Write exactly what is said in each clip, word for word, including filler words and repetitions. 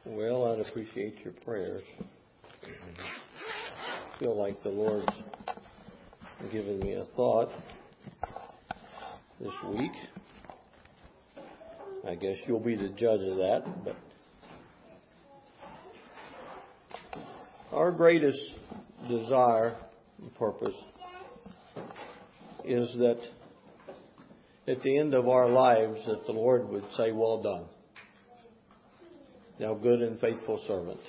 Well, I'd appreciate your prayers. I feel like the Lord's given me a thought this week. I guess you'll be the judge of that. But our greatest desire and purpose is that at the end of our lives that the Lord would say, "Well done, thou good and faithful servant."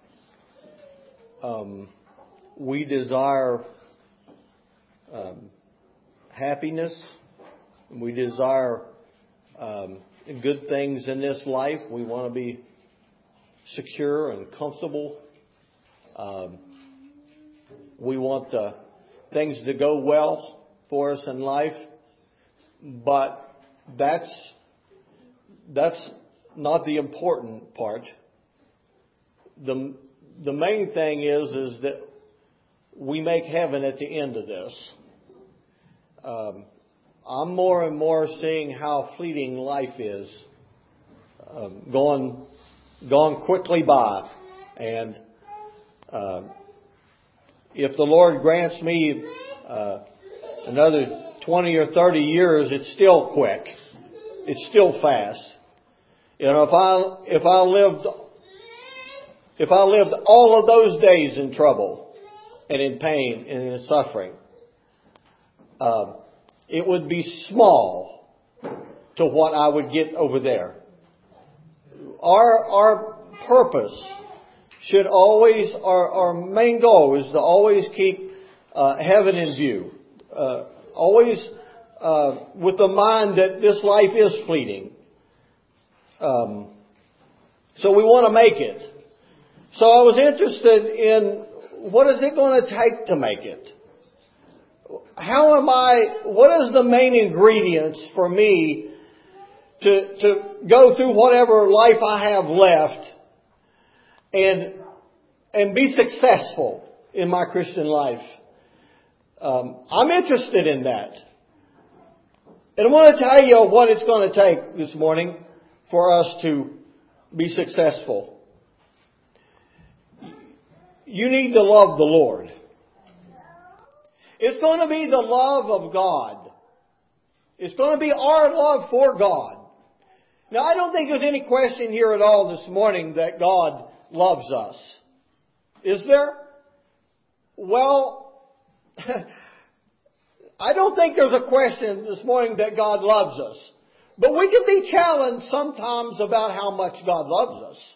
Um, we desire um, happiness. We desire um, good things in this life. We want to be secure and comfortable. Um, we want uh, things to go well for us in life. But that's that's not the important part. The the main thing is is that we make heaven at the end of this. Um, I'm more and more seeing how fleeting life is, um, going gone quickly by, and uh, if the Lord grants me uh, another twenty or thirty years, it's still quick. It's still fast. You know, if I if I lived if I lived all of those days in trouble and in pain and in suffering, uh, it would be small to what I would get over there. Our our purpose should always, our our main goal is to always keep uh, heaven in view. Uh, Always uh, with the mind that this life is fleeting. Um, so we want to make it. So I was interested in what is it going to take to make it? How am I, what is the main ingredients for me to, to go through whatever life I have left and, and be successful in my Christian life? Um, I'm interested in that. And I want to tell you what it's going to take this morning for us to be successful. You need to love the Lord. It's going to be the love of God. It's going to be our love for God. Now, I don't think there's any question here at all this morning that God loves us. Is there? Well, I don't think there's a question this morning that God loves us. But we can be challenged sometimes about how much God loves us.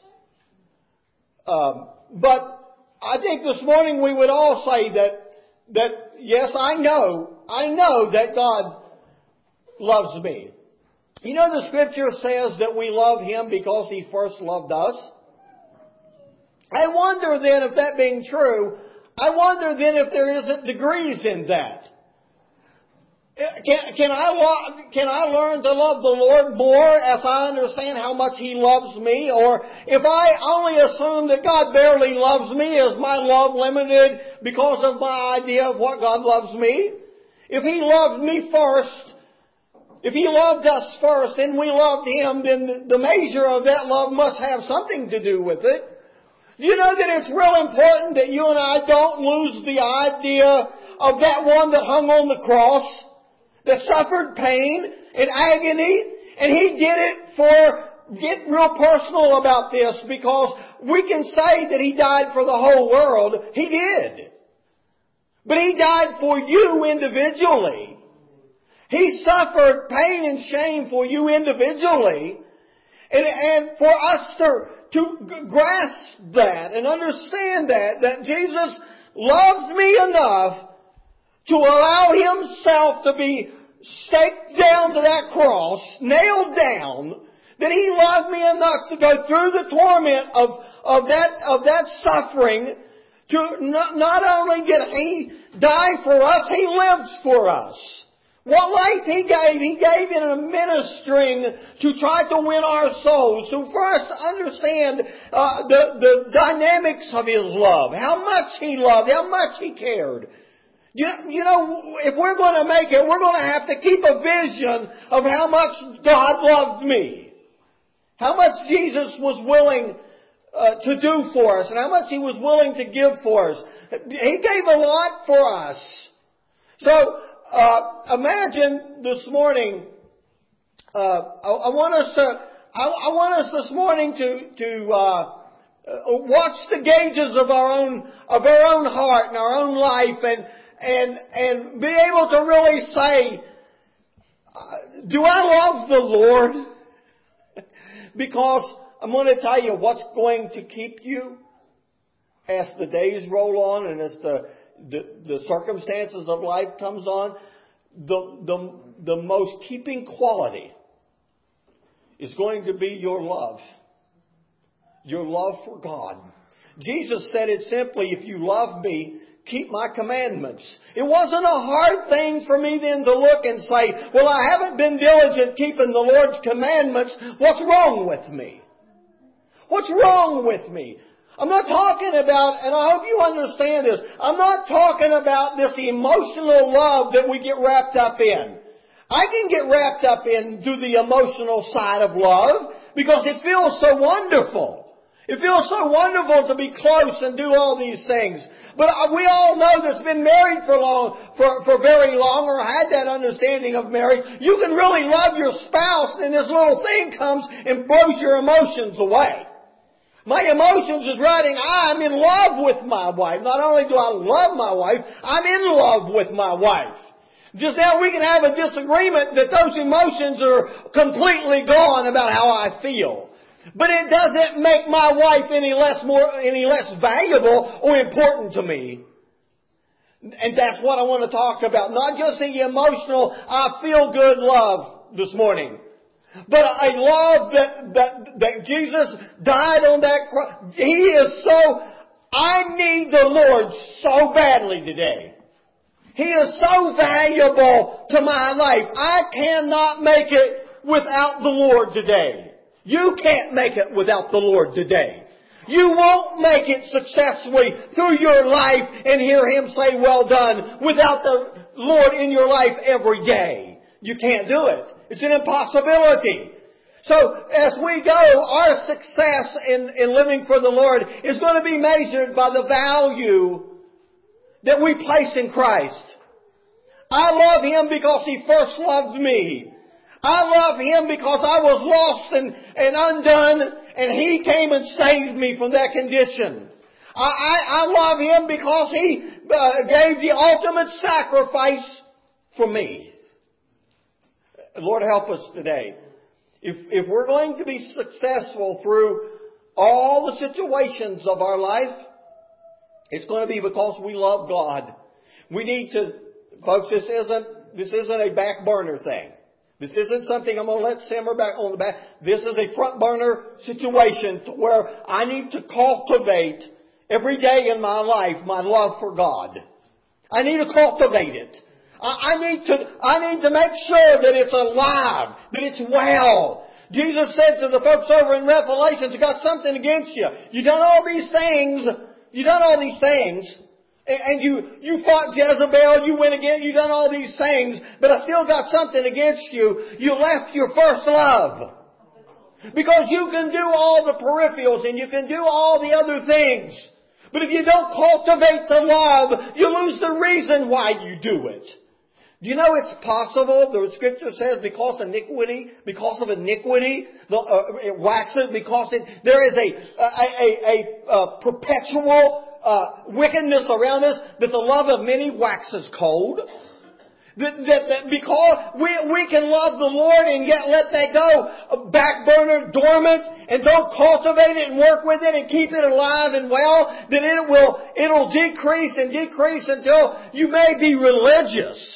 Um, but I think this morning we would all say that, that yes, I know, I know that God loves me. You know, the Scripture says that we love Him because He first loved us. I wonder then, if that being true, I wonder then if there isn't degrees in that. Can, can I lo- can I learn to love the Lord more as I understand how much He loves me? Or if I only assume that God barely loves me, is my love limited because of my idea of what God loves me? If He loved me first, if He loved us first and we loved Him, then the measure of that love must have something to do with it. You know that it's real important that you and I don't lose the idea of that one that hung on the cross, that suffered pain and agony, and He did it for, get real personal about this, because we can say that He died for the whole world. He did. But He died for you individually. He suffered pain and shame for you individually. And, and for us to, to grasp that and understand that, that Jesus loves me enough to allow Himself to be staked down to that cross, nailed down, that He loved me enough to go through the torment of, of that, of that suffering, to not, not only did He die for us, He lives for us. What life He gave, He gave in a ministering to try to win our souls. So for us to understand uh, the, the dynamics of His love, how much He loved, how much He cared. You, you know, if we're going to make it, we're going to have to keep a vision of how much God loved me. How much Jesus was willing uh, to do for us and how much He was willing to give for us. He gave a lot for us. So, uh, imagine this morning, uh, I, I want us to, I, I want us this morning to, to, uh, watch the gauges of our own, of our own heart and our own life and, and, and be able to really say, uh, do I love the Lord? Because I'm going to tell you what's going to keep you as the days roll on and as the, the, the circumstances of life comes on. The, the, the most keeping quality is going to be your love. Your love for God. Jesus said it simply, if you love me, keep my commandments. It wasn't a hard thing for me then to look and say, well, I haven't been diligent keeping the Lord's commandments. What's wrong with me? What's wrong with me? I'm not talking about, and I hope you understand this, I'm not talking about this emotional love that we get wrapped up in. I can get wrapped up into the emotional side of love because it feels so wonderful. It feels so wonderful to be close and do all these things. But we all know that's been married for long, for, for very long, or had that understanding of marriage. You can really love your spouse and this little thing comes and blows your emotions away. My emotions is writing, I'm in love with my wife. Not only do I love my wife, I'm in love with my wife. Just now we can have a disagreement that those emotions are completely gone about how I feel. But it doesn't make my wife any less more, any less valuable or important to me. And that's what I want to talk about. Not just the emotional, I feel good love this morning. But a love that, that, that Jesus died on that cross. He is so, I need the Lord so badly today. He is so valuable to my life. I cannot make it without the Lord today. You can't make it without the Lord today. You won't make it successfully through your life and hear Him say, well done, without the Lord in your life every day. You can't do it. It's an impossibility. So as we go, our success in, in living for the Lord is going to be measured by the value that we place in Christ. I love Him because He first loved me. I love Him because I was lost and, and undone, and He came and saved me from that condition. I, I, I love Him because He uh, gave the ultimate sacrifice for me. Lord, help us today. If, if we're going to be successful through all the situations of our life, it's going to be because we love God. We need to, folks, this isn't, this isn't a back burner thing. This isn't something I'm going to let simmer back on the back. This is a front burner situation to where I need to cultivate every day in my life my love for God. I need to cultivate it. I need to, I need to make sure that it's alive, that it's well. Jesus said to the folks over in Revelations, I got something against you. You done all these things, you done all these things, and you, you fought Jezebel, you went again, you done all these things, but I still got something against you. You left your first love. Because you can do all the peripherals and you can do all the other things. But if you don't cultivate the love, you lose the reason why you do it. Do you know it's possible, the Scripture says, because iniquity, because of iniquity, the, uh, it waxes, because it, there is a, a, a, a, a perpetual uh, wickedness around us, that the love of many waxes cold. That, that, that because we, we can love the Lord and yet let that go back burner, dormant, and don't cultivate it and work with it and keep it alive and well, then it will, it'll decrease and decrease until you may be religious.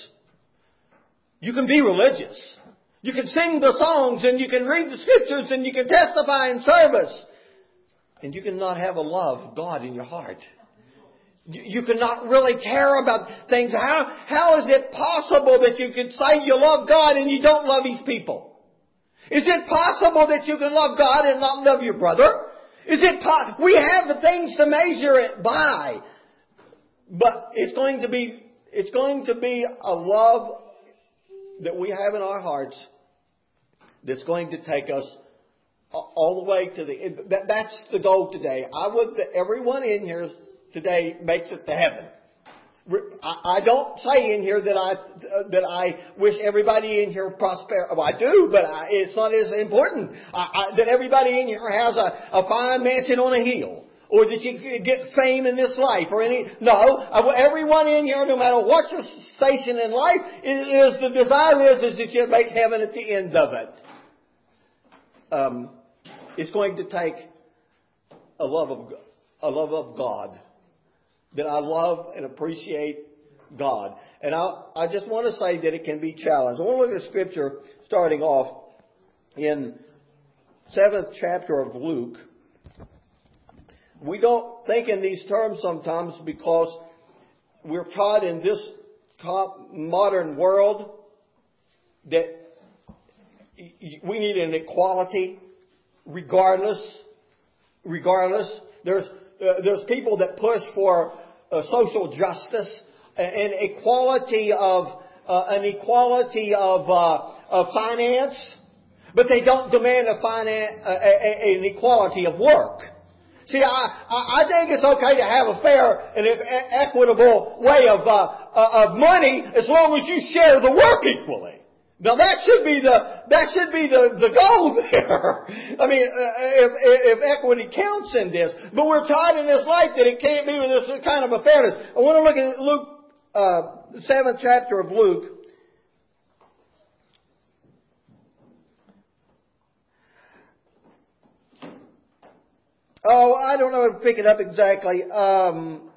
You can be religious. You can sing the songs and you can read the Scriptures and you can testify in service. And you cannot have a love of God in your heart. You, you cannot really care about things. How, how is it possible that you can say you love God and you don't love His people? Is it possible that you can love God and not love your brother? Is it po- we have the things to measure it by. But it's going to be, it's going to be a love that we have in our hearts that's going to take us all the way to the, that, that's the goal today. I would that everyone in here today makes it to heaven. I, I don't say in here that I, that I wish everybody in here prosper. Well, I do, but I, it's not as important. I, I, that everybody in here has a, a fine mansion on a hill. Or that you get fame in this life or any, no, everyone in here, no matter what your station in life, is, is the desire is, is that you make heaven at the end of it. Um, it's going to take a love of, a love of God. That I love and appreciate God. And I, I just want to say that it can be challenged. I want to look at Scripture starting off in seventh chapter of Luke. We don't think in these terms sometimes because we're taught in this modern world that we need an equality regardless. Regardless. There's, uh, there's people that push for uh, social justice and equality of, uh, an equality of, uh, of finance, but they don't demand a finance, uh, a, a, an equality of work. See, I, I think it's okay to have a fair and equitable way of, uh, of money as long as you share the work equally. Now that should be the, that should be the, the goal there. I mean, if, if equity counts in this. But we're taught in this life that it can't be with this kind of a fairness. I want to look at Luke, uh, the seventh chapter of Luke. Oh, I don't know if I pick it up exactly. Um,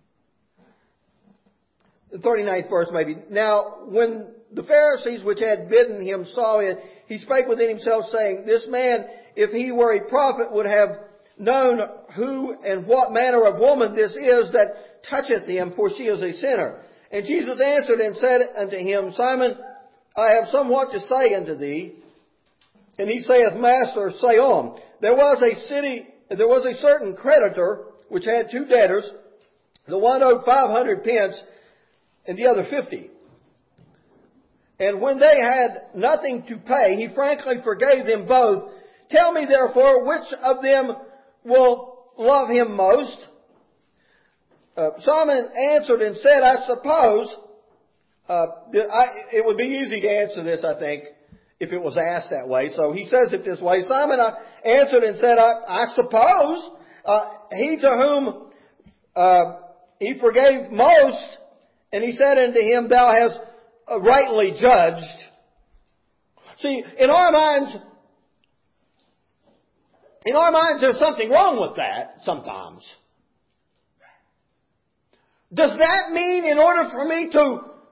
the thirty-ninth verse maybe. Now, when the Pharisees which had bidden him saw it, he spake within himself, saying, This man, if he were a prophet, would have known who and what manner of woman this is that toucheth him, for she is a sinner. And Jesus answered and said unto him, Simon, I have somewhat to say unto thee. And he saith, Master, say on. There was a city... There was a certain creditor which had two debtors. The one owed five hundred pence and the other fifty. And when they had nothing to pay, he frankly forgave them both. Tell me therefore, which of them will love him most? Uh, Simon answered and said, I suppose, uh, I, it would be easy to answer this, I think, if it was asked that way. So he says it this way. Simon answered and said, I, I suppose uh, he to whom uh, he forgave most, and he said unto him, Thou hast uh, rightly judged. See, in our minds, in our minds there's something wrong with that sometimes. Does that mean in order for me to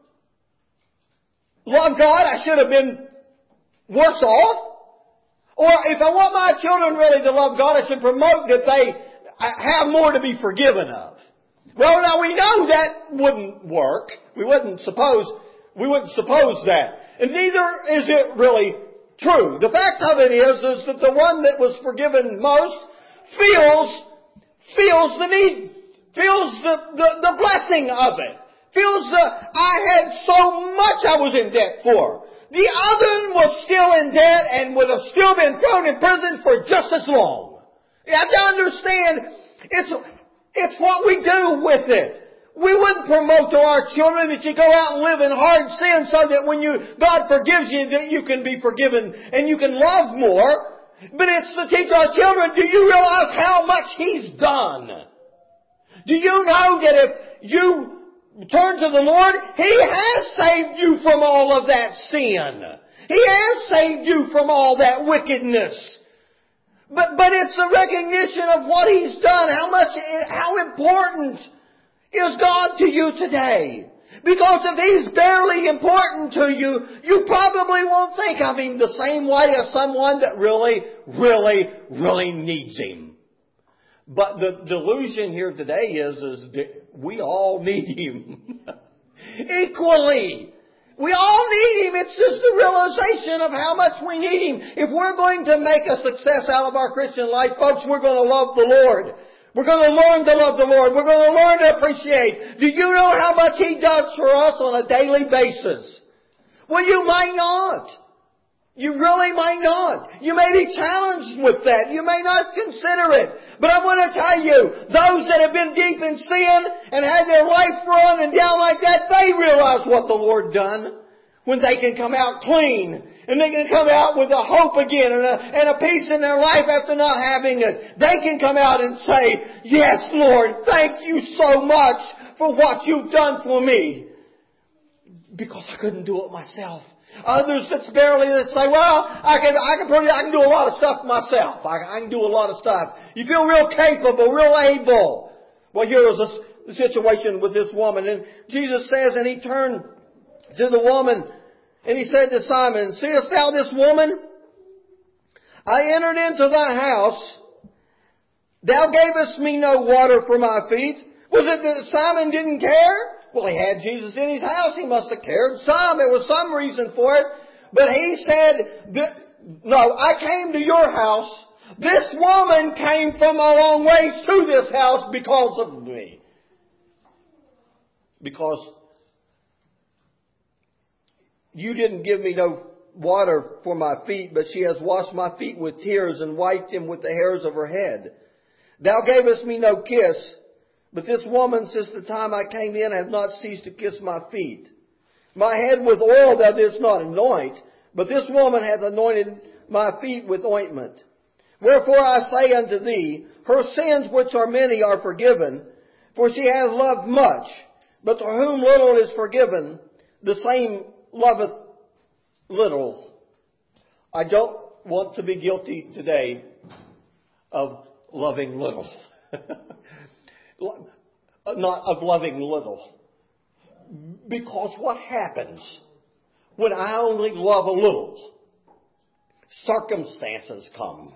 love God, I should have been worse off? Or if I want my children really to love God, I should promote that they have more to be forgiven of. Well, now we know that wouldn't work. We wouldn't suppose, we wouldn't suppose that. And neither is it really true. The fact of it is, is that the one that was forgiven most feels, feels the need, feels the, the, the blessing of it. Feels the, I had so much I was in debt for. The other was still in debt and would have still been thrown in prison for just as long. You have to understand, it's, it's what we do with it. We wouldn't promote to our children that you go out and live in hard sin so that when you, God forgives you, that you can be forgiven and you can love more. But it's to teach our children, do you realize how much He's done? Do you know that if you turn to the Lord, He has saved you from all of that sin. He has saved you from all that wickedness. But, but it's a recognition of what He's done. How much, how important is God to you today? Because if He's barely important to you, you probably won't think of Him the same way as someone that really, really, really needs Him. But the delusion here today is, is that we all need Him. Equally. We all need Him. It's just the realization of how much we need Him. If we're going to make a success out of our Christian life, folks, we're going to love the Lord. We're going to learn to love the Lord. We're going to learn to appreciate. Do you know how much He does for us on a daily basis? Well, you might not. You really might not. You may be challenged with that. You may not consider it. But I want to tell you, those that have been deep in sin and had their life run and down like that, they realize what the Lord done. When they can come out clean. And they can come out with a hope again and a, and a peace in their life after not having it. They can come out and say, yes, Lord, thank you so much for what you've done for me. Because I couldn't do it myself. Others that's barely that say, well, I can, I can pretty, I can do a lot of stuff myself. I, I can do a lot of stuff. You feel real capable, real able. Well, here was a situation with this woman, and Jesus says, and He turned to the woman, and He said to Simon, seest thou this woman? I entered into thy house. Thou gavest me no water for my feet. Was it that Simon didn't care? Well, he had Jesus in his house. He must have cared some. There was some reason for it. But he said, no, I came to your house. This woman came from a long ways to this house because of me. Because you didn't give me no water for my feet, but she has washed my feet with tears and wiped them with the hairs of her head. Thou gavest me no kiss. But this woman, since the time I came in, hath not ceased to kiss my feet. My head with oil thou didst not anoint, but this woman hath anointed my feet with ointment. Wherefore I say unto thee, her sins which are many are forgiven, for she hath loved much. But to whom little is forgiven, the same loveth little. I don't want to be guilty today of loving little. Not of loving little. Because what happens when I only love a little? Circumstances come.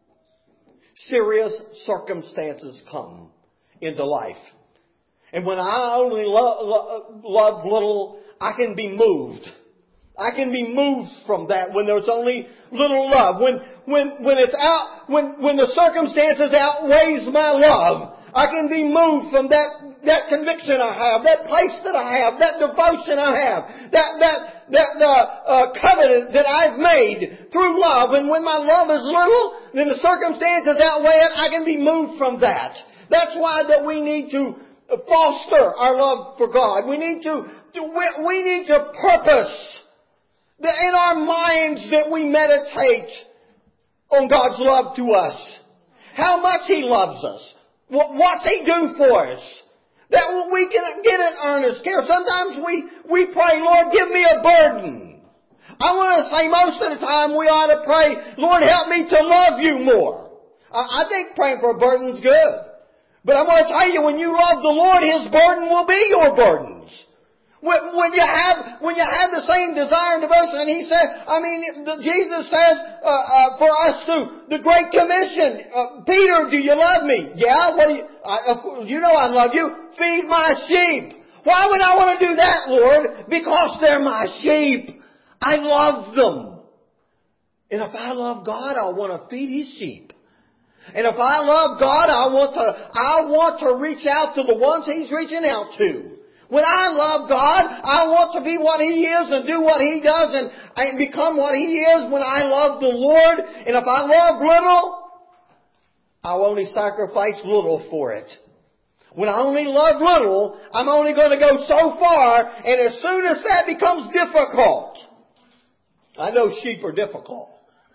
Serious circumstances come into life. And when I only lo- lo- love little, I can be moved. I can be moved from that when there's only little love. When when when it's out when when the circumstances outweighs my love, I can be moved from that, that conviction I have, that place that I have, that devotion I have, that, that, that, uh, uh, covenant that I've made through love. And when my love is little, then the circumstances outweigh it, I can be moved from that. That's why that we need to foster our love for God. We need to, to we, we need to purpose that in our minds that we meditate on God's love to us. How much He loves us. What's He do for us? That we can get an earnest care. Sometimes we, we pray, Lord, give me a burden. I want to say most of the time we ought to pray, Lord, help me to love you more. I, I think praying for a burden's good. But I want to tell you, when you love the Lord, His burden will be your burdens. When, when you have, when you have the same desire and devotion, and He said, I mean, the, Jesus says, uh, uh, for us to, the Great Commission, uh, Peter, do you love me? Yeah, what do you, I, uh, you know I love you. Feed my sheep. Why would I want to do that, Lord? Because they're my sheep. I love them. And if I love God, I want to feed His sheep. And if I love God, I want to, I want to reach out to the ones He's reaching out to. When I love God, I want to be what He is and do what He does and, and become what He is when I love the Lord. And if I love little, I'll only sacrifice little for it. When I only love little, I'm only going to go so far, and as soon as that becomes difficult, I know sheep are difficult.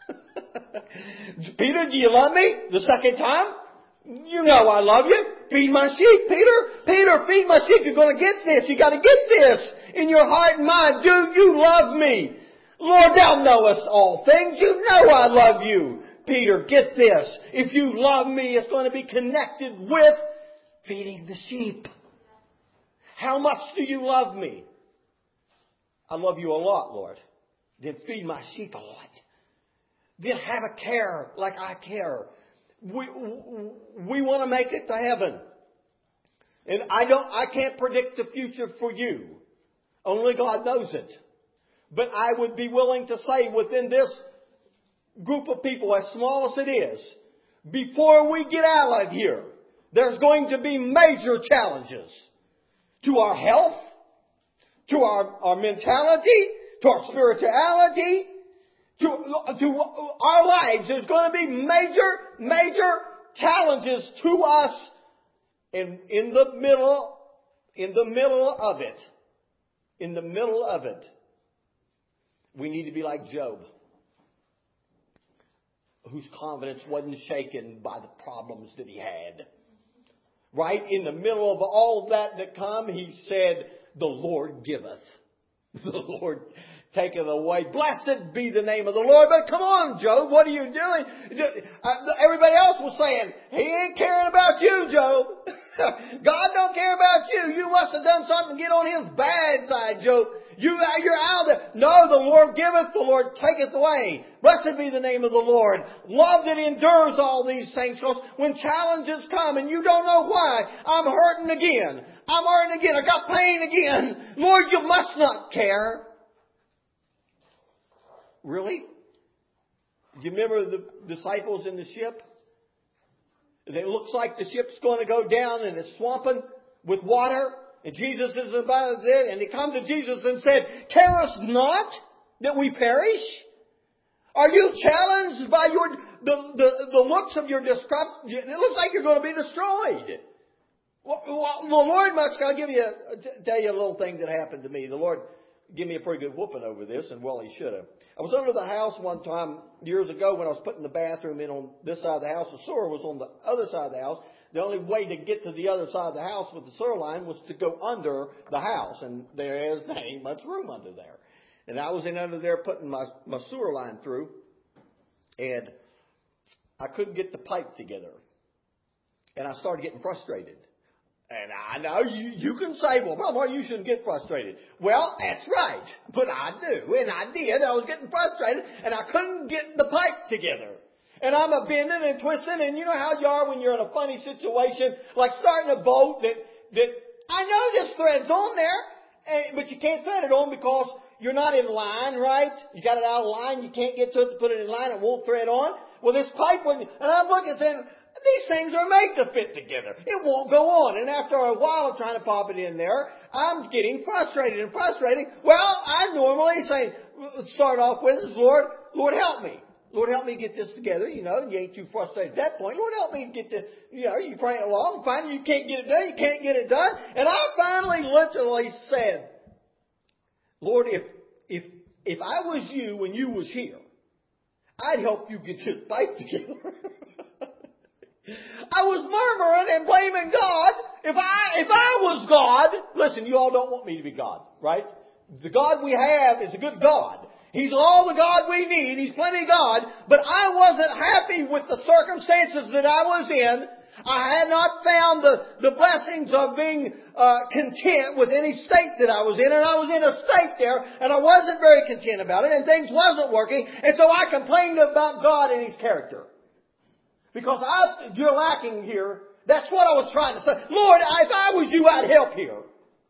Peter, do you love me? The second time? You know I love you. Feed my sheep, Peter. Peter, feed my sheep. You're going to get this. You got to get this in your heart and mind. Do you love me? Lord, thou knowest all things. You know I love you. Peter, get this. If you love me, it's going to be connected with feeding the sheep. How much do you love me? I love you a lot, Lord. Then feed my sheep a lot. Then have a care like I care. We, we want to make it to heaven. And I don't, I can't predict the future for you. Only God knows it. But I would be willing to say within this group of people, as small as it is, before we get out of here, there's going to be major challenges to our health, to our, our mentality, to our spirituality, to, to our lives. There's going to be major, major challenges to us in, in the middle, in the middle of it. In the middle of it. We need to be like Job, whose confidence wasn't shaken by the problems that he had. Right in the middle of all that that come, he said, the Lord giveth. The Lord taketh away. Blessed be the name of the Lord. But come on, Job, what are you doing? Everybody else was saying, he ain't caring about you, Job. God don't care about you. You must have done something to get on His bad side, Job. You, you're out there. No, the Lord giveth, the Lord taketh away. Blessed be the name of the Lord. Love that endures all these things. Because when challenges come and you don't know why, I'm hurting again. I'm hurting again. I got pain again. Lord, you must not care. Really? Do you remember the disciples in the ship? It looks like the ship's going to go down and it's swamping with water. And Jesus is about it. And they come to Jesus and said, carest not that we perish? Are you challenged by your the, the, the looks of your discomfort? It looks like you're going to be destroyed. Well, well, the Lord must, I'll give you, tell you a little thing that happened to me. The Lord gave me a pretty good whooping over this, and well, He should have. I was under the house one time years ago when I was putting the bathroom in on this side of the house. The sewer was on the other side of the house. The only way to get to the other side of the house with the sewer line was to go under the house, and there is there ain't much room under there. And I was in under there putting my, my sewer line through, and I couldn't get the pipe together. And I started getting frustrated. And I know you, you can say, well, Mama, you shouldn't get frustrated. Well, that's right. But I do. And I did. I was getting frustrated, and I couldn't get the pipe together. And I'm a bending and twisting, and you know how you are when you're in a funny situation, like starting a boat that, that I know this thread's on there, and, but you can't thread it on because you're not in line, right? You got it out of line. You can't get to it to put it in line. It won't thread on. Well, this pipe, and I'm looking and saying, these things are made to fit together. It won't go on. And after a while of trying to pop it in there, I'm getting frustrated and frustrating. Well, I normally say, start off with is, Lord, Lord, help me. Lord, help me get this together. You know, you ain't too frustrated at that point. Lord, help me get this. You know, you praying along. Finally, you can't get it done. You can't get it done. And I finally literally said, Lord, if, if, if I was you when you was here, I'd help you get this pipe together. I was murmuring and blaming God. If I, if I was God, listen, you all don't want me to be God, right? The God we have is a good God. He's all the God we need. He's plenty God. But I wasn't happy with the circumstances that I was in. I had not found the, the blessings of being uh, content with any state that I was in. And I was in a state there, and I wasn't very content about it, and things wasn't working. And so I complained about God and His character. Because I, you're lacking here. That's what I was trying to say. Lord, if I was you, I'd help here.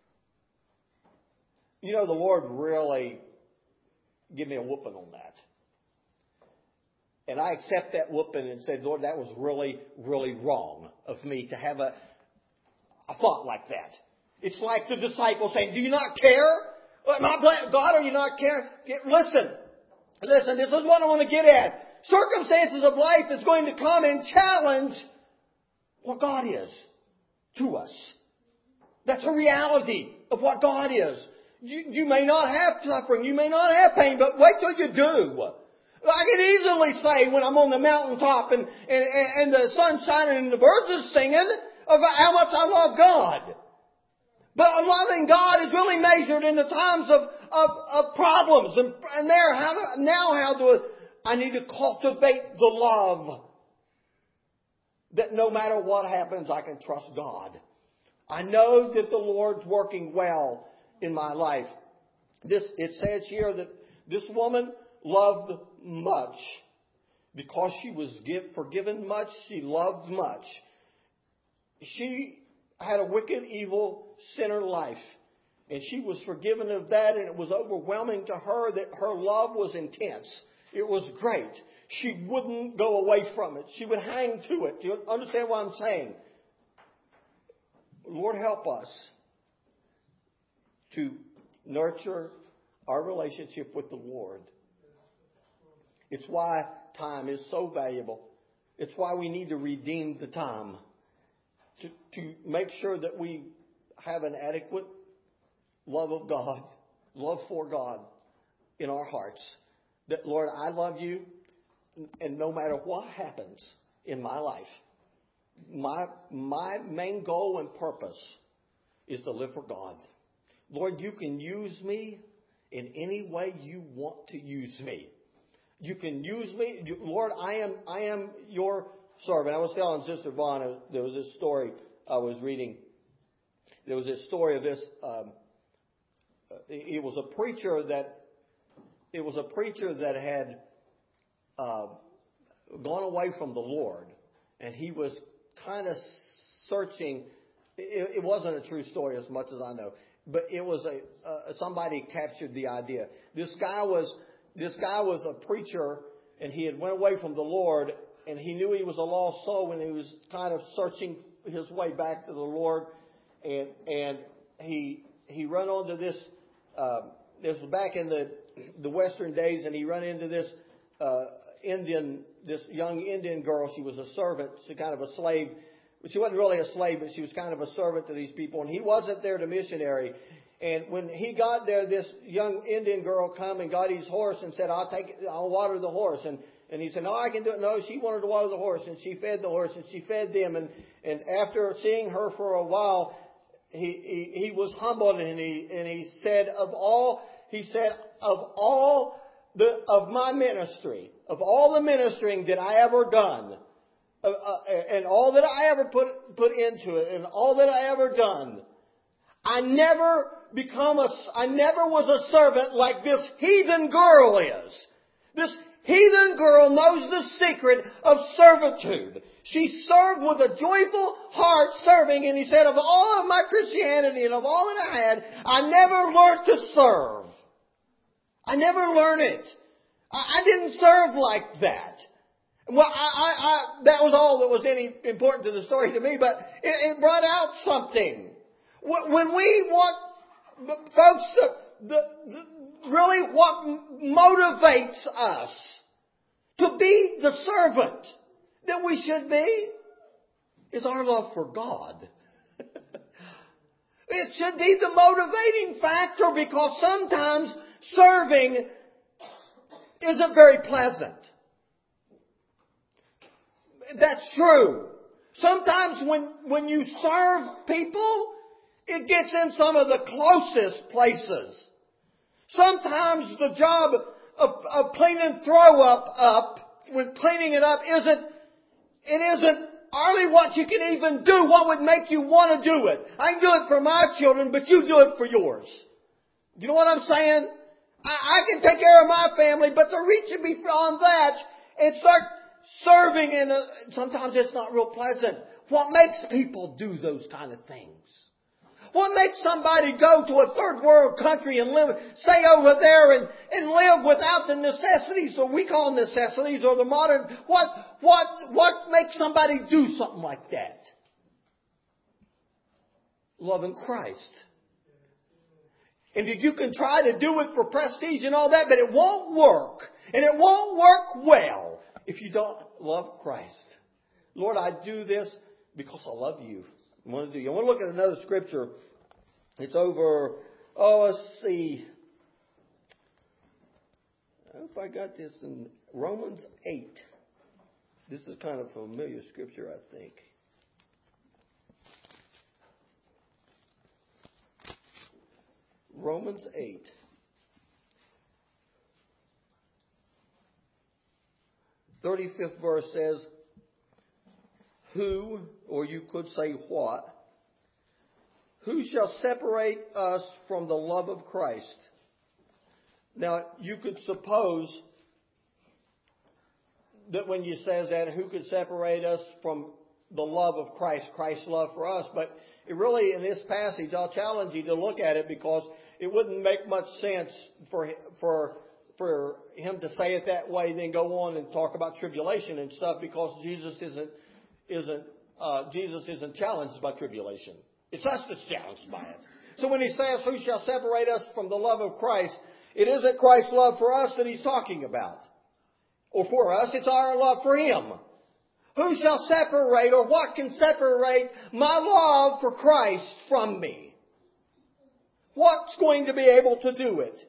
You know, the Lord really gave me a whooping on that. And I accept that whooping and said, Lord, that was really, really wrong of me to have a, a thought like that. It's like the disciples saying, do you not care? God, are you not caring? Listen, listen, this is what I want to get at. Circumstances of life is going to come and challenge what God is to us. That's a reality of what God is. You, you may not have suffering. You may not have pain, but wait till you do. I can easily say when I'm on the mountaintop and, and, and the sun's shining and the birds are singing about how much I love God. But loving God is really measured in the times of, of, of problems. And, and there, how do, now how do I need to cultivate the love that no matter what happens, I can trust God. I know that the Lord's working well in my life. This, it says here that this woman loved much. Because she was give, forgiven much, she loved much. She had a wicked, evil, sinner life. And she was forgiven of that, and it was overwhelming to her that her love was intense. It was great. She wouldn't go away from it. She would hang to it. Do you understand what I'm saying? Lord, help us to nurture our relationship with the Lord It's why time is so valuable. It's why we need to redeem the time to, to make sure that we have an adequate love of God, love for God in our hearts. That, Lord, I love you, and no matter what happens in my life, my my main goal and purpose is to live for God. Lord, you can use me in any way you want to use me. You can use me. Lord, I am I am your servant. I was telling Sister Vaughn, there was this story I was reading. There was this story of this. Um, it was a preacher that it was a preacher that had uh, gone away from the Lord, and he was kind of searching. It, it wasn't a true story as much as I know, but it was a uh, somebody captured the idea. This guy was this guy was a preacher, and he had went away from the Lord, and he knew he was a lost soul, and he was kind of searching his way back to the Lord, and and he he run onto this. Uh, this was back in the the Western days, and he run into this uh, Indian, this young Indian girl. She was a servant, she kind of a slave. She wasn't really a slave, but she was kind of a servant to these people. And he wasn't there to missionary. And when he got there, this young Indian girl come and got his horse and said, "I'll take, I'll water the horse." And and he said, "No, I can do it." No, she wanted to water the horse, and she fed the horse, and she fed them. And and after seeing her for a while, he he, he was humbled, and he and he said, "Of all," he said, "of all the of my ministry, of all the ministering that I ever done, uh, uh, and all that I ever put put into it, and all that I ever done, I never become a, I never was a servant like this heathen girl is. This heathen girl knows the secret of servitude. She served with a joyful heart serving." And he said, "Of all of my Christianity and of all that I had, I never learned to serve. I never learned it. I, I didn't serve like that." Well, I, I, I, that was all that was any important to the story to me, but it, it brought out something. When we want, folks, the, the, the, really what motivates us to be the servant that we should be is our love for God. It should be the motivating factor, because sometimes serving isn't very pleasant. That's true. Sometimes when, when you serve people, it gets in some of the closest places. Sometimes the job of, of cleaning throw up up, with cleaning it up, isn't, it isn't hardly what you can even do, what would make you want to do it. I can do it for my children, but you do it for yours. You know what I'm saying? I, I can take care of my family, but to reach and beyond that and start serving in a, sometimes it's not real pleasant. What makes people do those kind of things? What makes somebody go to a third world country and live, stay over there and, and live without the necessities, or we call necessities, or the modern, what, what, what makes somebody do something like that? Loving Christ. And you can try to do it for prestige and all that, but it won't work. And it won't work well if you don't love Christ. Lord, I do this because I love you. I want to do you. I want to look at another scripture. It's over, oh, let's see. I hope I got this in Romans eight. This is kind of a familiar scripture, I think. Romans eight. thirty-fifth verse says, who, or you could say what, who shall separate us from the love of Christ? Now, you could suppose that when you says that, who could separate us from the love of Christ, Christ's love for us? But it really, in this passage, I'll challenge you to look at it, because it wouldn't make much sense for for for him to say it that way, then go on and talk about tribulation and stuff, because Jesus isn't isn't uh, Jesus isn't challenged by tribulation. It's us that's challenged by it. So when he says, who shall separate us from the love of Christ, it isn't Christ's love for us that he's talking about. or for us, it's our love for Him. Who shall separate, or what can separate my love for Christ from me? What's going to be able to do it?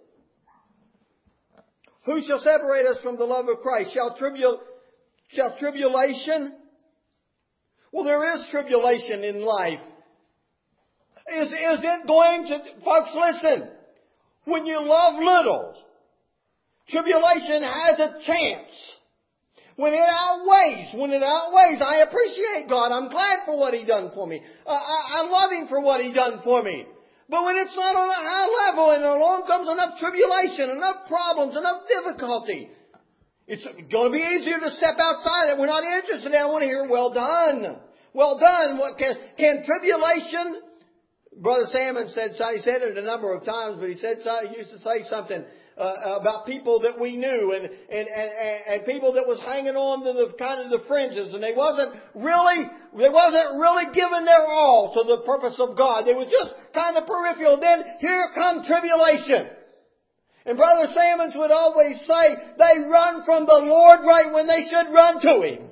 Who shall separate us from the love of Christ? Shall, tribul- shall tribulation? Well, there is tribulation in life. Is, is it going to... Folks, listen. When you love little, tribulation has a chance. When it outweighs, when it outweighs, I appreciate God. I'm glad for what He done for me. Uh, I, I love Him for what He done for me. But when it's not on a high level and along comes enough tribulation, enough problems, enough difficulty, it's going to be easier to step outside it. We're not interested in it. I want to hear, well done. Well done. What can, can tribulation... Brother Salmon said, he said it a number of times, but he said, he used to say something uh, about people that we knew and, and, and, and people that was hanging on to the kind of the fringes, and they wasn't really, they wasn't really giving their all to the purpose of God. They were just kind of peripheral. Then here come tribulation. And Brother Salmons would always say, they run from the Lord right when they should run to Him.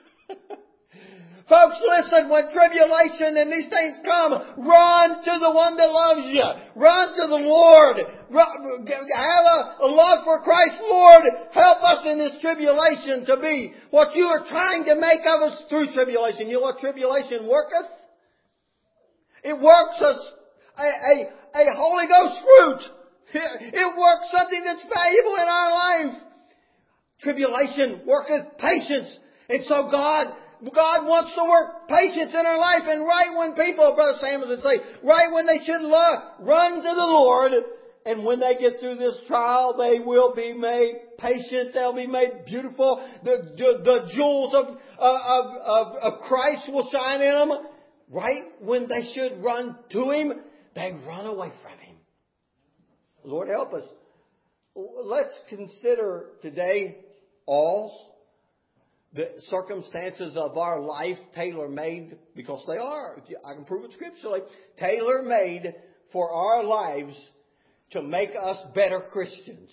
Folks, listen, when tribulation and these things come, run to the one that loves you. Run to the Lord. Have a, a love for Christ. Lord, help us in this tribulation to be what You are trying to make of us through tribulation. You know what tribulation worketh? It works us a, a, a Holy Ghost fruit. It, it works something that's valuable in our life. Tribulation worketh patience. And so God... God wants to work patience in our life. And right when people, Brother Samuel would say, right when they should love, run to the Lord. And when they get through this trial, they will be made patient. They'll be made beautiful. The, the, the jewels of, of, of, of Christ will shine in them. Right when they should run to Him, they run away from Him. Lord help us. Let's consider today all the circumstances of our life tailor-made, because they are, if you, I can prove it scripturally, tailor-made for our lives to make us better Christians.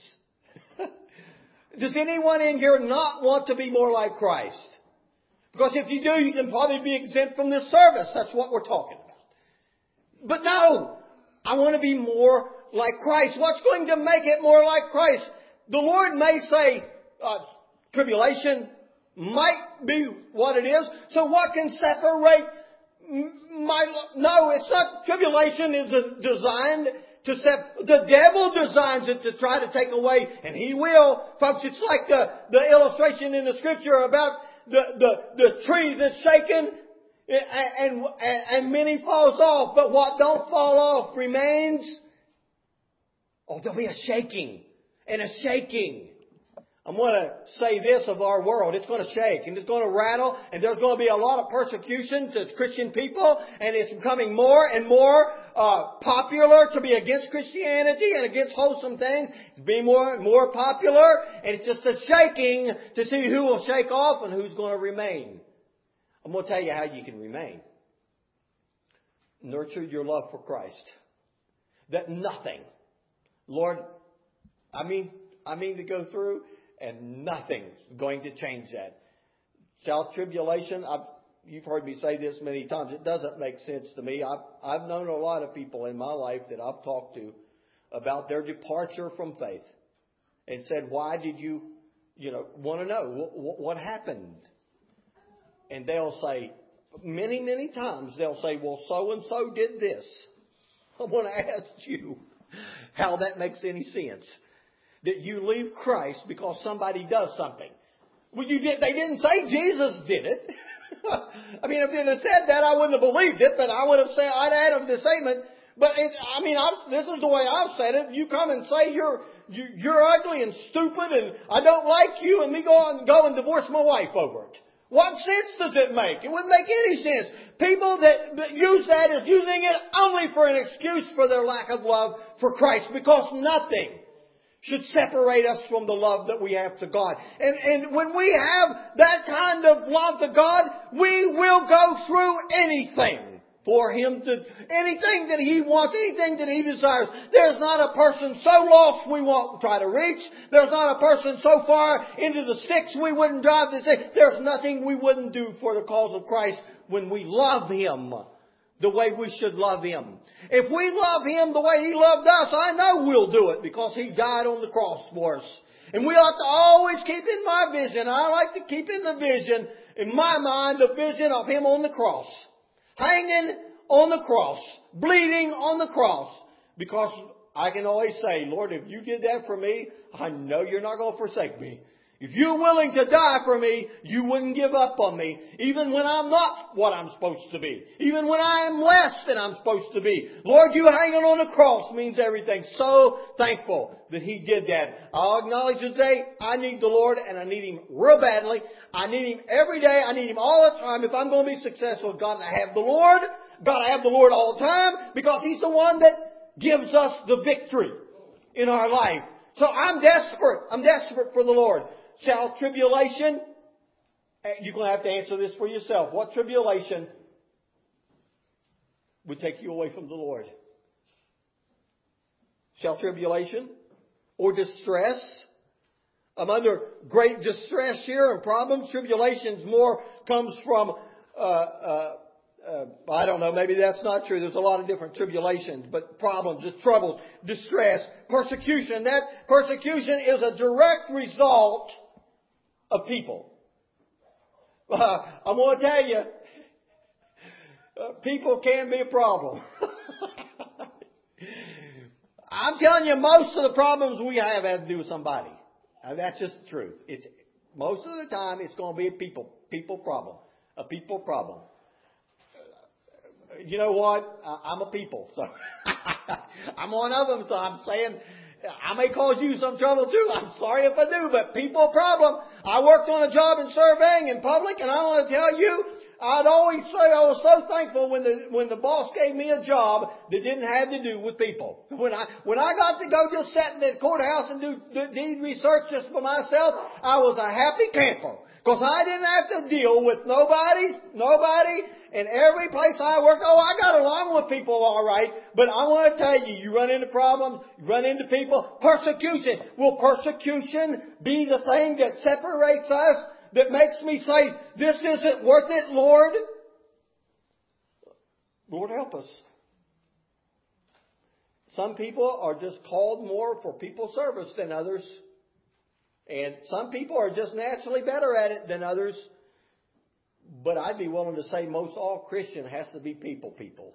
Does anyone in here not want to be more like Christ? Because if you do, you can probably be exempt from this service. That's what we're talking about. But no, I want to be more like Christ. What's going to make it more like Christ? The Lord may say, uh, tribulation might be what it is. So what can separate my... No, it's not. Tribulation is designed to sep... The devil designs it to try to take away, and he will. Folks, it's like the, the illustration in the Scripture about the, the, the tree that's shaken and, and, and many falls off, but what don't fall off remains. Oh, there'll be a shaking and a shaking. I'm going to say this of our world. It's going to shake and it's going to rattle, and there's going to be a lot of persecution to Christian people, and it's becoming more and more uh, popular to be against Christianity and against wholesome things. It's being more and more popular, and it's just a shaking to see who will shake off and who's going to remain. I'm going to tell you how you can remain. Nurture your love for Christ. That nothing, Lord, I mean, I mean to go through, and nothing's going to change that. Shall tribulation, I've, you've heard me say this many times, it doesn't make sense to me. I've, I've known a lot of people in my life that I've talked to about their departure from faith and said, why did you, you know, want to know what, what happened? And they'll say, many, many times, they'll say, well, so-and-so did this. I want to ask you how that makes any sense. That you leave Christ because somebody does something. Well, you did. They didn't say Jesus did it. I mean, if they'd have said that, I wouldn't have believed it. But I would have said, I'd add them the statement. But it, I mean, I've, this is the way I've said it. You come and say you're you, you're ugly and stupid, and I don't like you, and me go and go and divorce my wife over it. What sense does it make? It wouldn't make any sense. People that, that use that is using it only for an excuse for their lack of love for Christ, because nothing should separate us from the love that we have to God. And, and when we have that kind of love to God, we will go through anything for Him to, anything that He wants, anything that He desires. There's not a person so lost we won't try to reach. There's not a person so far into the sticks we wouldn't drive to say. There's nothing we wouldn't do for the cause of Christ when we love Him the way we should love Him. If we love Him the way He loved us, I know we'll do it because He died on the cross for us. And we ought to always keep in my vision. I like to keep in the vision, in my mind, the vision of Him on the cross. Hanging on the cross. Bleeding on the cross. Because I can always say, Lord, if you did that for me, I know you're not going to forsake me. If you're willing to die for me, you wouldn't give up on me. Even when I'm not what I'm supposed to be. Even when I am less than I'm supposed to be. Lord, you hanging on the cross means everything. So thankful that He did that. I'll acknowledge today, I need the Lord and I need Him real badly. I need Him every day. I need Him all the time. If I'm going to be successful, I've got to have the Lord. Got to have the Lord all the time because He's the one that gives us the victory in our life. So I'm desperate. I'm desperate for the Lord. Shall tribulation, you're going to have to answer this for yourself. What tribulation would take you away from the Lord? Shall tribulation or distress? I'm under great distress here and problems. Tribulations more comes from, uh, uh, uh, I don't know, maybe that's not true. There's a lot of different tribulations, but problems, just troubles, distress, persecution. That persecution is a direct result of people. Uh, I'm going to tell you, uh, people can be a problem. I'm telling you, most of the problems we have have to do with somebody. Uh, that's just the truth. It's, most of the time, it's going to be a people, people problem. A people problem. Uh, you know what? Uh, I'm a people, so I'm one of them, so I'm saying, I may cause you some trouble too. I'm sorry if I do, but people problem. I worked on a job in surveying in public, and I want to tell you, I'd always say I was so thankful when the when the boss gave me a job that didn't have to do with people. When I when I got to go just sit in the courthouse and do, do deed research just for myself, I was a happy camper because I didn't have to deal with nobody, nobody. And every place I worked, oh, I got along with people all right. But I want to tell you, you run into problems, you run into people. Persecution. Will persecution be the thing that separates us, that makes me say, this isn't worth it, Lord? Lord, help us. Some people are just called more for people service than others. And some people are just naturally better at it than others. But I'd be willing to say most all Christian has to be people people.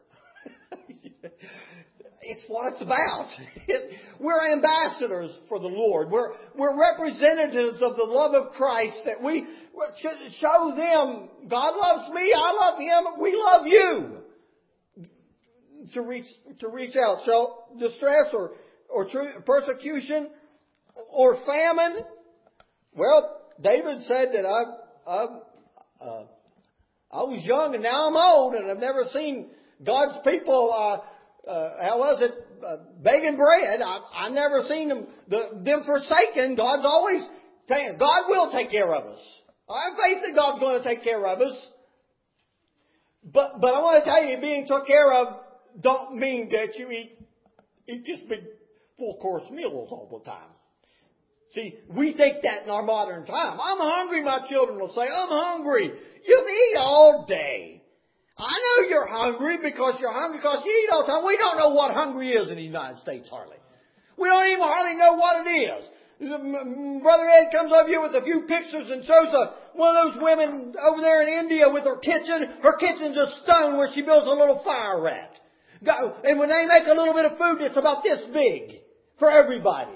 It's what it's about. It, we're ambassadors for the Lord. We're, we're representatives of the love of Christ that we show them God loves me, I love Him, we love you. To reach, to reach out. So distress or, or persecution or famine. Well, David said that I've, I've uh, I was young and now I'm old and I've never seen God's people, uh, uh, how was it, uh, begging bread. I, I've never seen them, the, them forsaken. God's always, saying, God will take care of us. I have faith that God's going to take care of us. But, but I want to tell you, being took care of don't mean that you eat, eat just big full course meals all the time. See, we think that in our modern time. I'm hungry, my children will say. I'm hungry. You've eaten all day. I know you're hungry because you're hungry because you eat all the time. We don't know what hungry is in the United States hardly. We don't even hardly know what it is. Brother Ed comes over here with a few pictures and shows a, one of those women over there in India with her kitchen. Her kitchen's a stone where she builds a little fire rat. And when they make a little bit of food, it's about this big for everybody.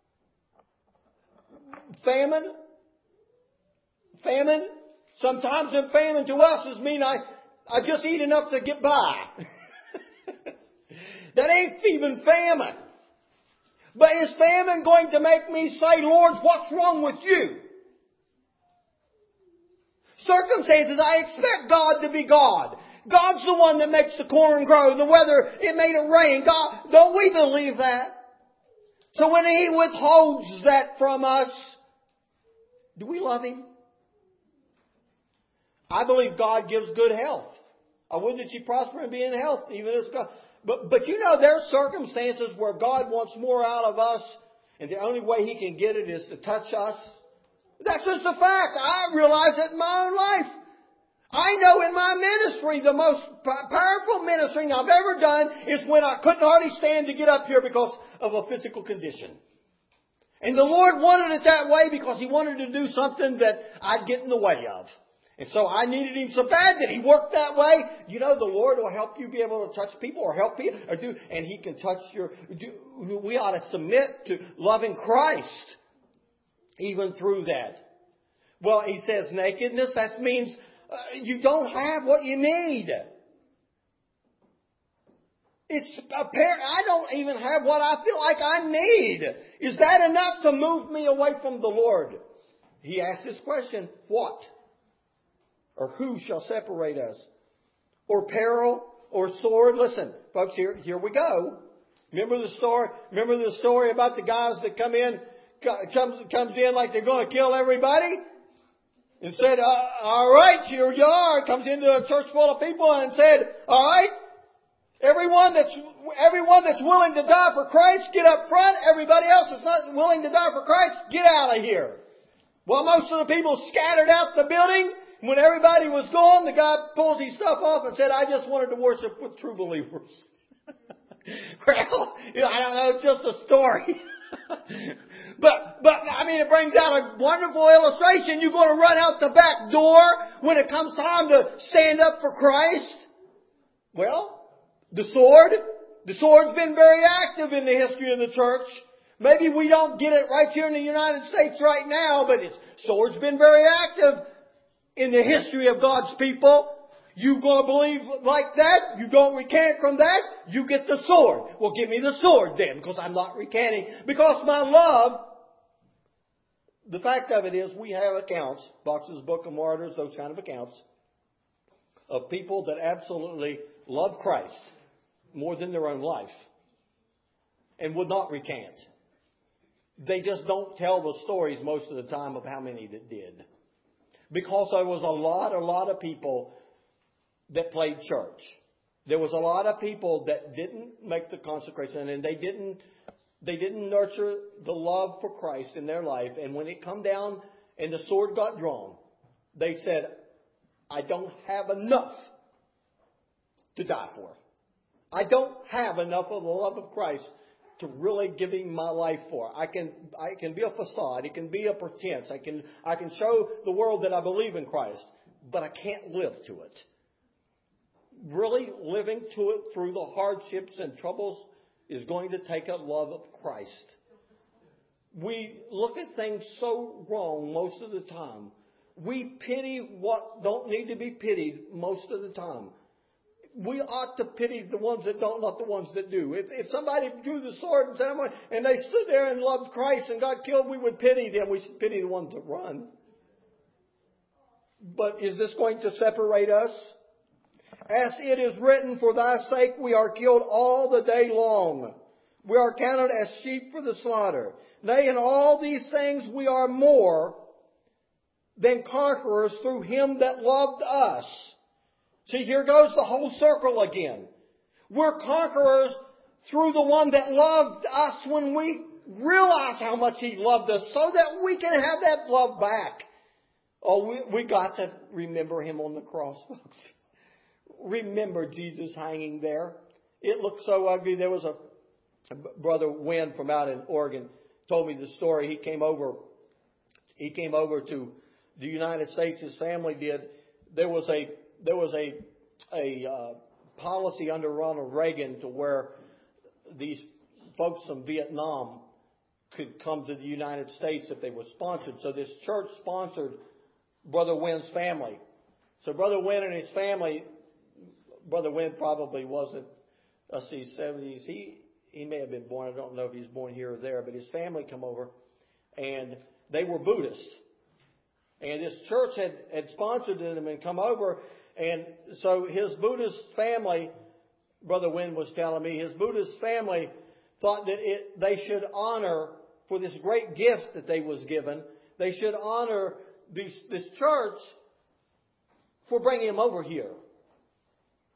Famine. Famine. Sometimes in famine to us is mean I, I just eat enough to get by. That ain't even famine. But is famine going to make me say, Lord, what's wrong with you? Circumstances, I expect God to be God. God's the one that makes the corn grow, the weather, it made it rain. God, don't we believe that? So when He withholds that from us, do we love Him? I believe God gives good health. I would that you prosper and be in health, even as God. But, but you know, there are circumstances where God wants more out of us, and the only way He can get it is to touch us. That's just a fact. I realize it in my own life. I know in my ministry, the most powerful ministering I've ever done is when I couldn't hardly stand to get up here because of a physical condition. And the Lord wanted it that way because He wanted to do something that I'd get in the way of. And so I needed Him so bad that He worked that way. You know, the Lord will help you be able to touch people or help you or do, and He can touch your, do, we ought to submit to loving Christ even through that. Well, He says nakedness, that means uh, you don't have what you need. It's apparent, I don't even have what I feel like I need. Is that enough to move me away from the Lord? He asked this question, what? Or who shall separate us? Or peril? Or sword? Listen, folks, here, here we go. Remember the story? Remember the story about the guys that come in, comes, comes in like they're going to kill everybody? And said, uh, all right, here you are. Comes into a church full of people and said, all right, everyone that's, everyone that's willing to die for Christ, get up front. Everybody else that's not willing to die for Christ, get out of here. Well, most of the people scattered out the building. When everybody was gone, the guy pulls his stuff off and said, I just wanted to worship with true believers. Well, you know, I don't know, it's just a story. but, but, I mean, it brings out a wonderful illustration. You're going to run out the back door when it comes time to stand up for Christ. Well, the sword, the sword's been very active in the history of the church. Maybe we don't get it right here in the United States right now, but it's, sword's been very active in the history of God's people. You going to believe like that? You don't recant from that? You get the sword. Well, give me the sword then, because I'm not recanting. Because my love, the fact of it is we have accounts, Fox's Book of Martyrs, those kind of accounts, of people that absolutely love Christ more than their own life and would not recant. They just don't tell the stories most of the time of how many that did. Because there was a lot, a lot of people that played church. There was a lot of people that didn't make the consecration and they didn't, they didn't nurture the love for Christ in their life. And when it come down and the sword got drawn, they said, I don't have enough to die for. I don't have enough of the love of Christ to really give Him my life for. I can, I can be a facade. It can be a pretense. I can, I can show the world that I believe in Christ, but I can't live to it. Really living to it through the hardships and troubles is going to take a love of Christ. We look at things so wrong most of the time. We pity what don't need to be pitied most of the time. We ought to pity the ones that don't, not the ones that do. If, if somebody drew the sword and said, and they stood there and loved Christ and got killed, we would pity them. We should pity the ones that run. But is this going to separate us? As it is written, for thy sake we are killed all the day long. We are counted as sheep for the slaughter. Nay, in all these things we are more than conquerors through Him that loved us. See, here goes the whole circle again. We're conquerors through the one that loved us when we realize how much He loved us so that we can have that love back. Oh, we, we got to remember Him on the cross, folks. Remember Jesus hanging there. It looked so ugly. There was a, a brother Wynn from out in Oregon told me the story. He came over, he came over to the United States. His family did. There was a There was a a uh, policy under Ronald Reagan to where these folks from Vietnam could come to the United States if they were sponsored. So this church sponsored Brother Wynn's family. So Brother Wynn and his family, Brother Wynn probably wasn't, let's see, seventies. He he may have been born. I don't know if he's born here or there, but his family come over, and they were Buddhists. And this church had, had sponsored them and come over. And so his Buddhist family, Brother Wynn was telling me, his Buddhist family thought that it, they should honor, for this great gift that they was given, they should honor this, this church for bringing him over here.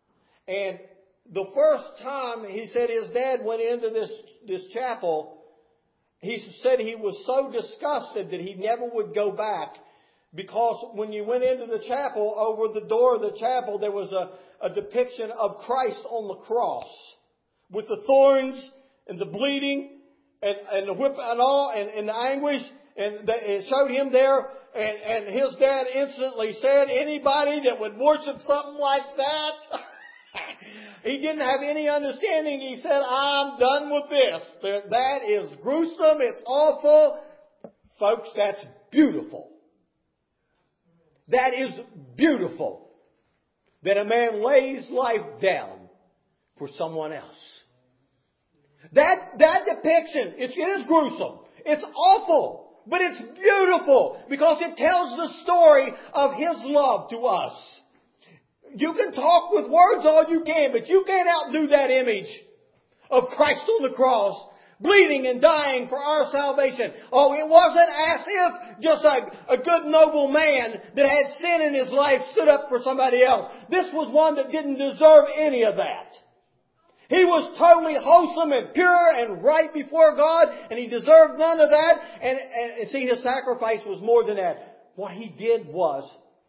And the first time he said his dad went into this, this chapel, he said he was so disgusted that he never would go back, because when you went into the chapel, over the door of the chapel, there was a, a depiction of Christ on the cross with the thorns and the bleeding and, and the whip and all and, and the anguish. And the, it showed him there. And, and his dad instantly said, anybody that would worship something like that, he didn't have any understanding. He said, I'm done with this. That is gruesome. It's awful. Folks, that's beautiful. That is beautiful. That a man lays life down for someone else. That, that depiction, it's, it is gruesome. It's awful. But it's beautiful because it tells the story of His love to us. You can talk with words all you can, but you can't outdo that image of Christ on the cross, bleeding and dying for our salvation. Oh, it wasn't as if just a, a good noble man that had sin in his life stood up for somebody else. This was one that didn't deserve any of that. He was totally wholesome and pure and right before God, and He deserved none of that. And, and, and see, His sacrifice was more than that. What He did was,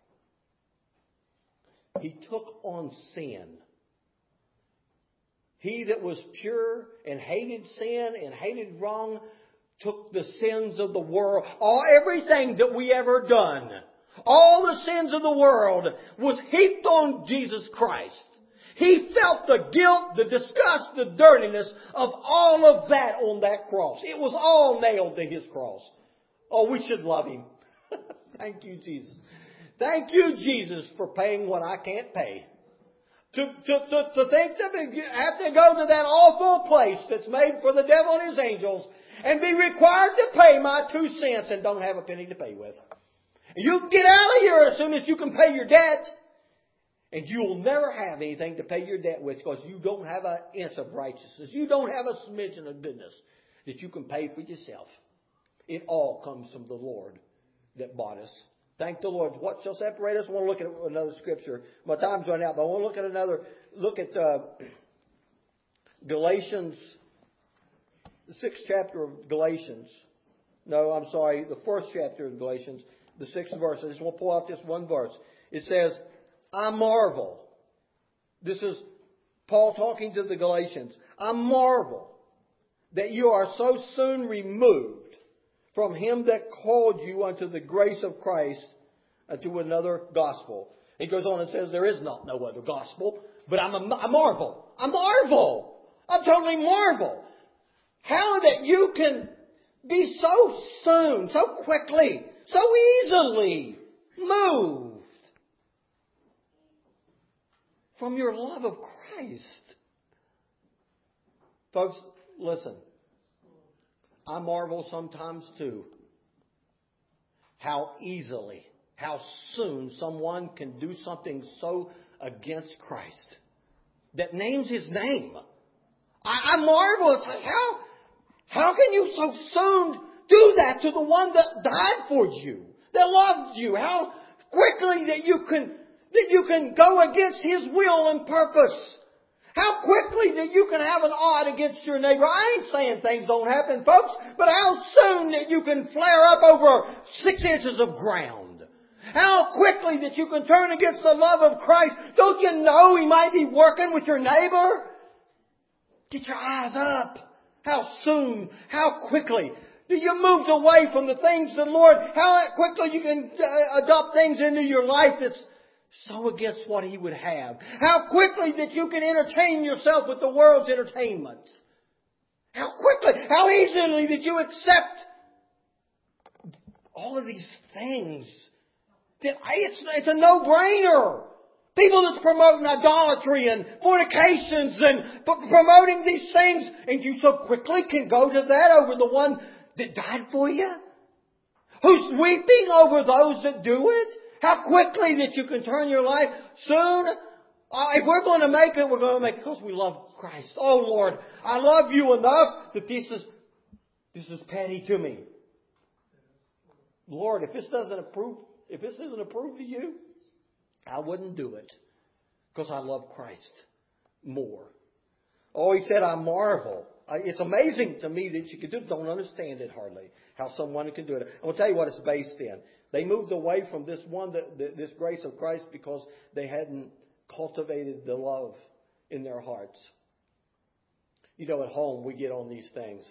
He took on sin. He that was pure and hated sin and hated wrong took the sins of the world. All everything that we ever done, all the sins of the world was heaped on Jesus Christ. He felt the guilt, the disgust, the dirtiness of all of that on that cross. It was all nailed to His cross. Oh, we should love Him. Thank you, Jesus. Thank you, Jesus, for paying what I can't pay. To, to, to, to think to be, have to go to that awful place that's made for the devil and his angels and be required to pay my two cents and don't have a penny to pay with. You can get out of here as soon as you can pay your debt. And you'll never have anything to pay your debt with because you don't have an inch of righteousness. You don't have a smidgen of goodness that you can pay for yourself. It all comes from the Lord that bought us. Thank the Lord. What shall separate us? I want to look at another scripture. My time's run out, but I want to look at another. Look at uh, Galatians, the sixth chapter of Galatians. No, I'm sorry, the first chapter of Galatians, the sixth verse. I just want to pull out this one verse. It says, I marvel. This is Paul talking to the Galatians. I marvel that you are so soon removed from Him that called you unto the grace of Christ unto another gospel. He goes on and says there is not no other gospel, but I'm a, I marvel. I marvel. I totally marvel. How that you can be so soon, so quickly, so easily moved from your love of Christ. Folks, listen. I marvel sometimes too how easily, how soon someone can do something so against Christ that names His name. I, I marvel. It's like, how, how can you so soon do that to the one that died for you, that loved you? How quickly that you can that you can go against His will and purpose. How quickly that you can have an odd against your neighbor. I ain't saying things don't happen, folks, but how soon that you can flare up over six inches of ground. How quickly that you can turn against the love of Christ. Don't you know He might be working with your neighbor? Get your eyes up. How soon, how quickly do you move away from the things of the Lord? How quickly you can uh, adopt things into your life that's so against what He would have. How quickly that you can entertain yourself with the world's entertainments. How quickly, how easily that you accept all of these things. That it's, it's a no-brainer. People that's promoting idolatry and fornications and p- promoting these things, and you so quickly can go to that over the one that died for you? Who's weeping over those that do it? How quickly that you can turn your life soon. Uh, if we're going to make it, we're going to make it because we love Christ. Oh Lord, I love you enough that this is this is petty to me. Lord, if this doesn't approve, if this isn't approved to you, I wouldn't do it because I love Christ. more. Oh, he said, I marvel. It's amazing to me that you could do it. Don't understand it hardly, how someone can do it. I will tell you what it's based in. They moved away from this one, this grace of Christ, because they hadn't cultivated the love in their hearts. You know, at home, we get on these things.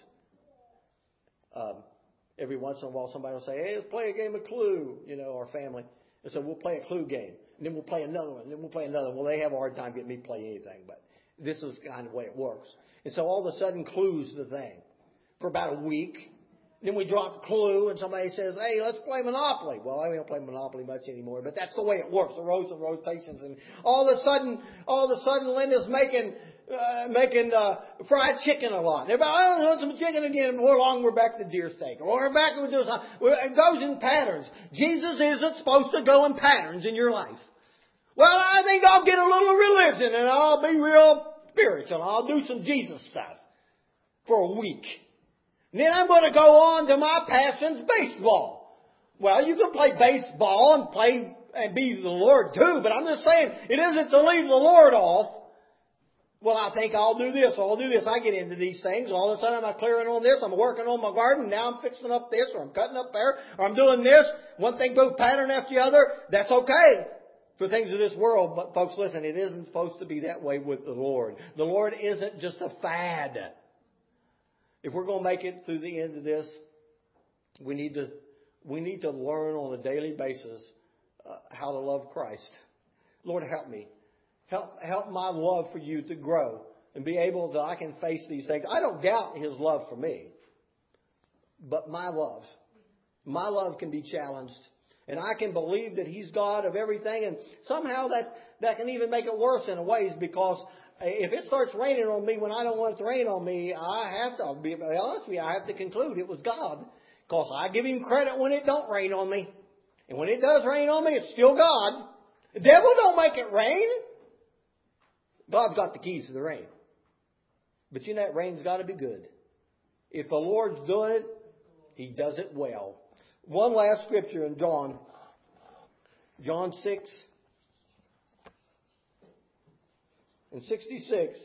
Um, every once in a while, somebody will say, hey, let's play a game of Clue, you know, our family. And so we'll play a Clue game. And then we'll play another one. And then we'll play another one. Well, they have a hard time getting me to play anything, but this is kind of the way it works. And so all of a sudden, Clue's the thing. For about a week. Then we drop Clue and somebody says, hey, let's play Monopoly. Well, I don't play Monopoly much anymore, but that's the way it works. The rows and rotations. And all of a sudden, all of a sudden, Linda's making, uh, making, uh, fried chicken a lot. And everybody, oh, I want some chicken again. Before long, we're back to deer steak. Or we're back to do something. It goes in patterns. Jesus isn't supposed to go in patterns in your life. Well, I think I'll get a little religion and I'll be real spiritual. I'll do some Jesus stuff for a week. And then I'm going to go on to my passion's baseball. Well, you can play baseball and play and be the Lord too, but I'm just saying it isn't to leave the Lord off. Well, I think I'll do this, I'll do this. I get into these things. All of a sudden I'm clearing on this, I'm working on my garden, now I'm fixing up this, or I'm cutting up there, or I'm doing this. One thing goes pattern after the other. That's okay for things of this world. But folks, listen, it isn't supposed to be that way with the Lord. The Lord isn't just a fad. If we're going to make it through the end of this, we need to we need to learn on a daily basis uh, how to love Christ. Lord, help me. Help help my love for you to grow and be able that I can face these things. I don't doubt His love for me, but my love, my love can be challenged. And I can believe that He's God of everything. And somehow that, that can even make it worse in a ways, because if it starts raining on me when I don't want it to rain on me, I have to, I'll be honest with you, I have to conclude it was God. Because I give Him credit when it don't rain on me. And when it does rain on me, it's still God. The devil don't make it rain. God's got the keys to the rain. But you know, that rain's got to be good. If the Lord's doing it, He does it well. One last scripture in John. John six and sixty-six.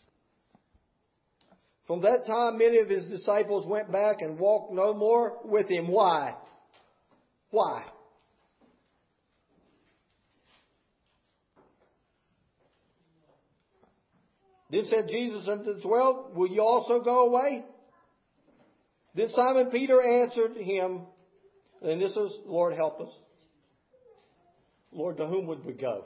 From that time, many of His disciples went back and walked no more with Him. Why? Why? Then said Jesus unto the twelve, will you also go away? Then Simon Peter answered Him, and this is, Lord, help us. Lord, to whom would we go?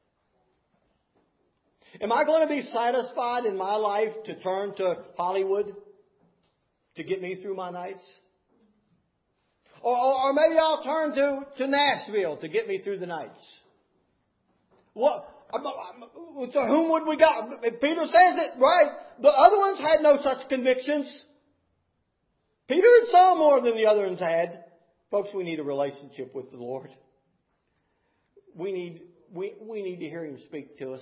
Am I going to be satisfied in my life to turn to Hollywood to get me through my nights? Or, or, or maybe I'll turn to, to Nashville to get me through the nights. What? To whom would we go? Peter says it, right? The other ones had no such convictions. Peter had saw more than the other ones had. Folks, we need a relationship with the Lord. We need, we, we need to hear Him speak to us.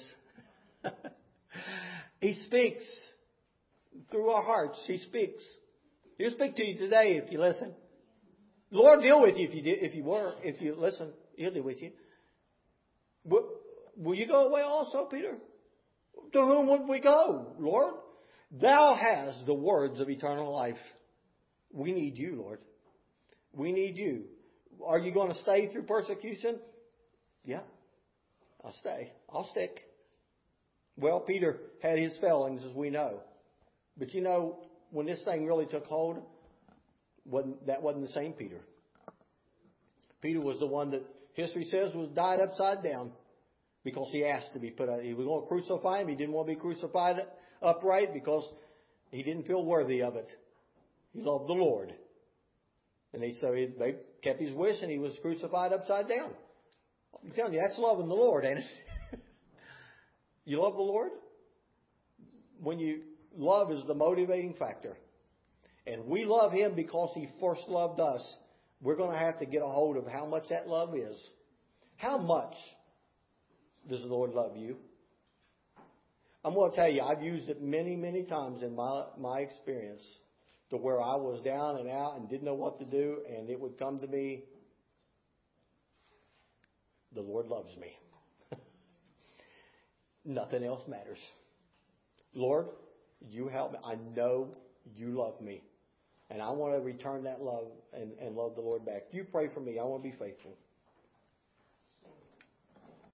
He speaks through our hearts. He speaks. He'll speak to you today if you listen. The Lord will deal with you if you, if you were, if you listen. He'll deal with you. Will, will you go away also, Peter? To whom would we go, Lord? Thou hast the words of eternal life. We need you, Lord. We need you. Are you going to stay through persecution? Yeah, I'll stay. I'll stick. Well, Peter had his failings, as we know. But you know, when this thing really took hold, wasn't, that wasn't the same Peter. Peter was the one that history says was died upside down because he asked to be put out. He was going to crucify Him. He didn't want to be crucified upright because he didn't feel worthy of it. He loved the Lord. And they, so he, they kept his wish and he was crucified upside down. I'm telling you, that's loving the Lord, ain't it? You love the Lord? When you love is the motivating factor. And we love Him because He first loved us. We're going to have to get a hold of how much that love is. How much does the Lord love you? I'm going to tell you, I've used it many, many times in my, my experience to where I was down and out and didn't know what to do. And it would come to me, the Lord loves me. Nothing else matters. Lord, you help me. I know you love me. And I want to return that love and, and love the Lord back. You pray for me. I want to be faithful.